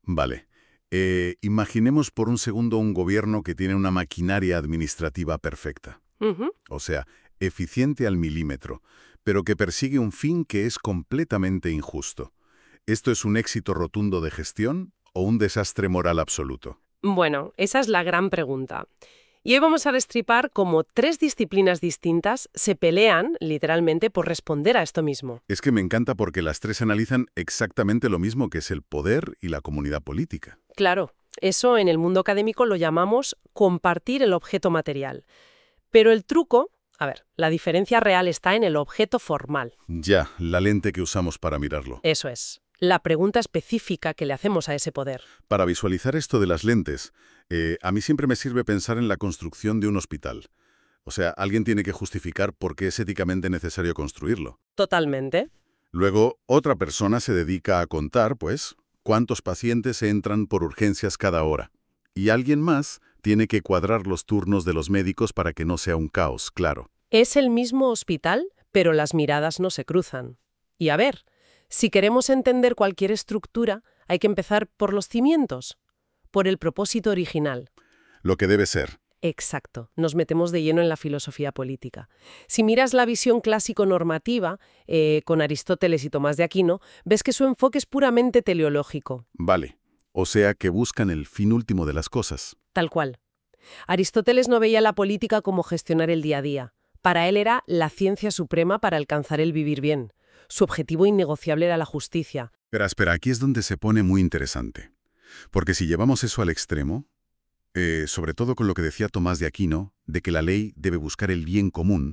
Vale. Imaginemos por un segundo un gobierno que tiene una maquinaria administrativa perfecta. Ujú. O sea, eficiente al milímetro, pero que persigue un fin que es completamente injusto. ¿Esto es un éxito rotundo de gestión o un desastre moral absoluto? Bueno, esa es la gran pregunta. Y hoy vamos a destripar cómo tres disciplinas distintas se pelean, literalmente, por responder a esto mismo. Es que me encanta porque las tres analizan exactamente lo mismo que es el poder y la comunidad política. Claro, eso en el mundo académico lo llamamos compartir el objeto material. Pero el truco, la diferencia real está en el objeto formal. Ya, la lente que usamos para mirarlo. Eso es, la pregunta específica que le hacemos a ese poder. Para visualizar esto de las lentes, a mí siempre me sirve pensar en la construcción de un hospital. O sea, alguien tiene que justificar por qué es éticamente necesario construirlo. Totalmente. Luego, otra persona se dedica a contar, pues, cuántos pacientes entran por urgencias cada hora. Y alguien más tiene que cuadrar los turnos de los médicos para que no sea un caos, claro. Es el mismo hospital, pero las miradas no se cruzan. Y si queremos entender cualquier estructura, hay que empezar por los cimientos, por el propósito original. Lo que debe ser. Exacto, nos metemos de lleno en la filosofía política. Si miras la visión clásico-normativa, con Aristóteles y Tomás de Aquino, ves que su enfoque es puramente teleológico. Vale. O sea que buscan el fin último de las cosas. Tal cual. Aristóteles no veía la política como gestionar el día a día. Para él era la ciencia suprema para alcanzar el vivir bien. Su objetivo innegociable era la justicia. Espera, aquí es donde se pone muy interesante. Porque si llevamos eso al extremo, sobre todo con lo que decía Tomás de Aquino, de que la ley debe buscar el bien común,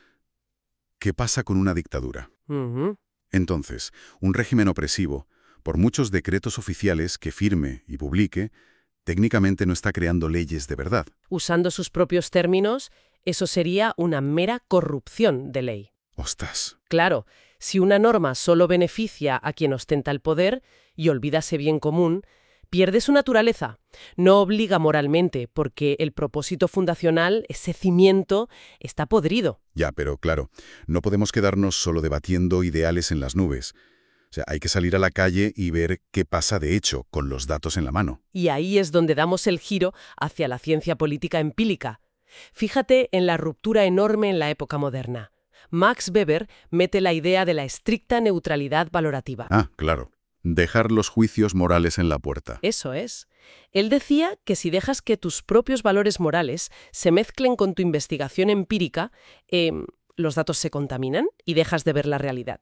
¿qué pasa con una dictadura? Ujú. Entonces, un régimen opresivo, por muchos decretos oficiales que firme y publique, técnicamente no está creando leyes de verdad. Usando sus propios términos, eso sería una mera corrupción de ley. ¡Ostras! Claro, si una norma solo beneficia a quien ostenta el poder y olvida ese bien común, pierde su naturaleza. No obliga moralmente, porque el propósito fundacional, ese cimiento, está podrido. Ya, pero claro, no podemos quedarnos solo debatiendo ideales en las nubes. O sea, hay que salir a la calle y ver qué pasa de hecho, con los datos en la mano. Y ahí es donde damos el giro hacia la ciencia política empírica. Fíjate en la ruptura enorme en la época moderna. Max Weber mete la idea de la estricta neutralidad valorativa. Ah, claro. Dejar los juicios morales en la puerta. Eso es. Él decía que si dejas que tus propios valores morales se mezclen con tu investigación empírica, los datos se contaminan y dejas de ver la realidad.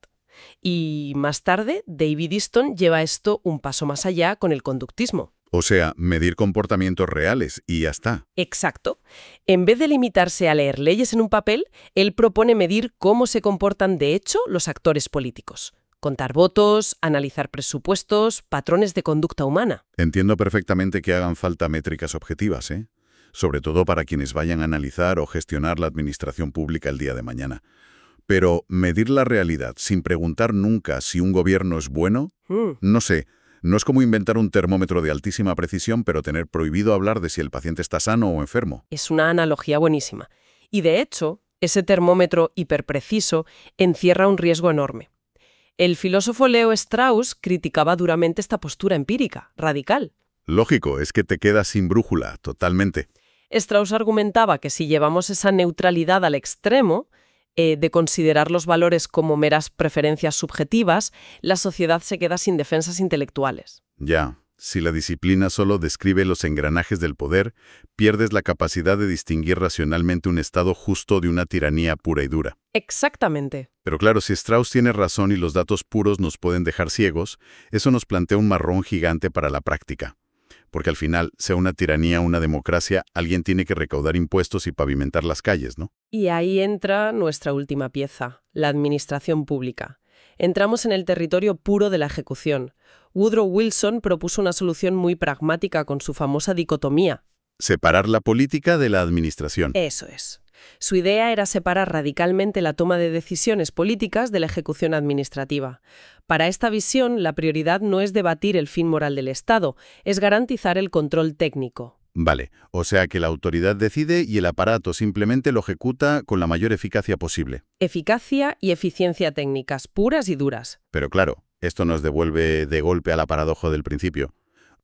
Y más tarde, David Easton lleva esto un paso más allá con el conductismo. O sea, medir comportamientos reales y ya está. Exacto. En vez de limitarse a leer leyes en un papel, él propone medir cómo se comportan de hecho los actores políticos. Contar votos, analizar presupuestos, patrones de conducta humana. Entiendo perfectamente que hagan falta métricas objetivas, ¿eh? Sobre todo para quienes vayan a analizar o gestionar la administración pública el día de mañana. Pero medir la realidad sin preguntar nunca si un gobierno es bueno, no sé, no es como inventar un termómetro de altísima precisión, pero tener prohibido hablar de si el paciente está sano o enfermo. Es una analogía buenísima. Y de hecho, ese termómetro hiperpreciso encierra un riesgo enorme. El filósofo Leo Strauss criticaba duramente esta postura empírica, radical. Lógico, es que te quedas sin brújula, totalmente. Strauss argumentaba que si llevamos esa neutralidad al extremo, de considerar los valores como meras preferencias subjetivas, la sociedad se queda sin defensas intelectuales. Ya, si la disciplina solo describe los engranajes del poder, pierdes la capacidad de distinguir racionalmente un estado justo de una tiranía pura y dura. Exactamente. Pero claro, si Strauss tiene razón y los datos puros nos pueden dejar ciegos, eso nos plantea un marrón gigante para la práctica. Porque al final, sea una tiranía o una democracia, alguien tiene que recaudar impuestos y pavimentar las calles, ¿no? Y ahí entra nuestra última pieza, la administración pública. Entramos en el territorio puro de la ejecución. Woodrow Wilson propuso una solución muy pragmática con su famosa dicotomía. Separar la política de la administración. Eso es. Su idea era separar radicalmente la toma de decisiones políticas de la ejecución administrativa. Para esta visión, la prioridad no es debatir el fin moral del Estado, es garantizar el control técnico. Vale, o sea que la autoridad decide y el aparato simplemente lo ejecuta con la mayor eficacia posible. Eficacia y eficiencia técnicas, puras y duras. Pero claro, esto nos devuelve de golpe a la paradoja del principio.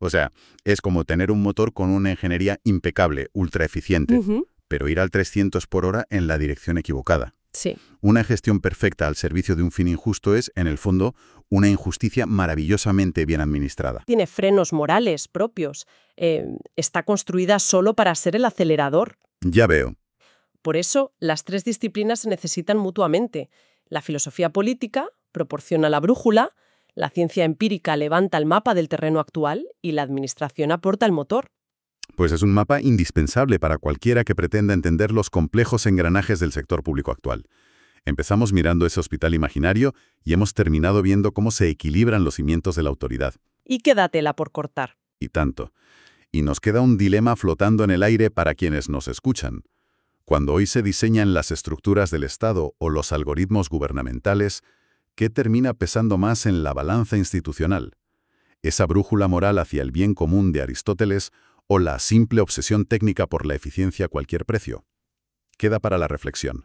O sea, es como tener un motor con una ingeniería impecable, ultra eficiente, Ujú. pero ir al 300 por hora en la dirección equivocada. Sí. Una gestión perfecta al servicio de un fin injusto es, en el fondo, una injusticia maravillosamente bien administrada. Tiene frenos morales propios. Está construida solo para ser el acelerador. Ya veo. Por eso, las tres disciplinas se necesitan mutuamente. La filosofía política proporciona la brújula, la ciencia empírica levanta el mapa del terreno actual y la administración aporta el motor. Pues es un mapa indispensable para cualquiera que pretenda entender los complejos engranajes del sector público actual. Empezamos mirando ese hospital imaginario y hemos terminado viendo cómo se equilibran los cimientos de la autoridad. Y queda tela por cortar. Y tanto. Y nos queda un dilema flotando en el aire para quienes nos escuchan. Cuando hoy se diseñan las estructuras del Estado o los algoritmos gubernamentales, ¿qué termina pesando más en la balanza institucional? ¿Esa brújula moral hacia el bien común de Aristóteles o la simple obsesión técnica por la eficiencia a cualquier precio? Queda para la reflexión.